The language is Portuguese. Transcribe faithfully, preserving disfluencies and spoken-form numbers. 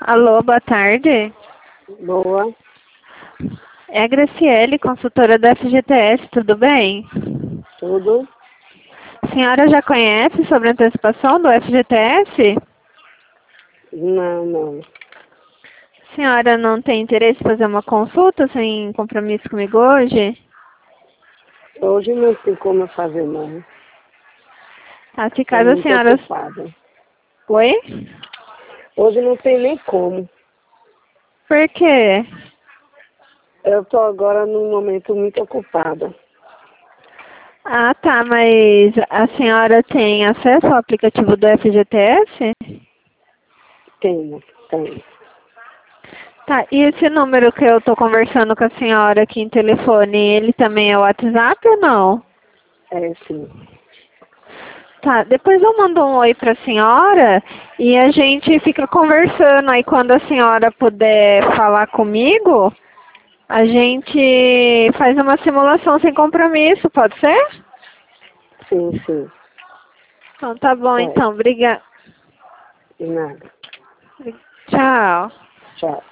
Alô, boa tarde. Boa. É a Graciele, consultora da F G T S, tudo bem? Tudo? A senhora já conhece sobre a antecipação do F G T S? Não, não. A senhora não tem interesse em fazer uma consulta sem compromisso comigo hoje? Hoje não tem como eu fazer, não. Tá, se Estou caso a muito senhora... ocupada. Oi? Hoje não tem nem como. Por quê? Eu estou agora num momento muito ocupada. Ah, tá, mas a senhora tem acesso ao aplicativo do F G T S? Tenho, tenho. Tá, e esse número que eu tô conversando com a senhora aqui em telefone, ele também é o WhatsApp ou não? É, sim. Tá, depois eu mando um oi pra senhora e a gente fica conversando. Aí quando a senhora puder falar comigo, a gente faz uma simulação sem compromisso, pode ser? Sim, sim. Então tá bom, É, então, obrigada. de nada. Tchau. Tchau.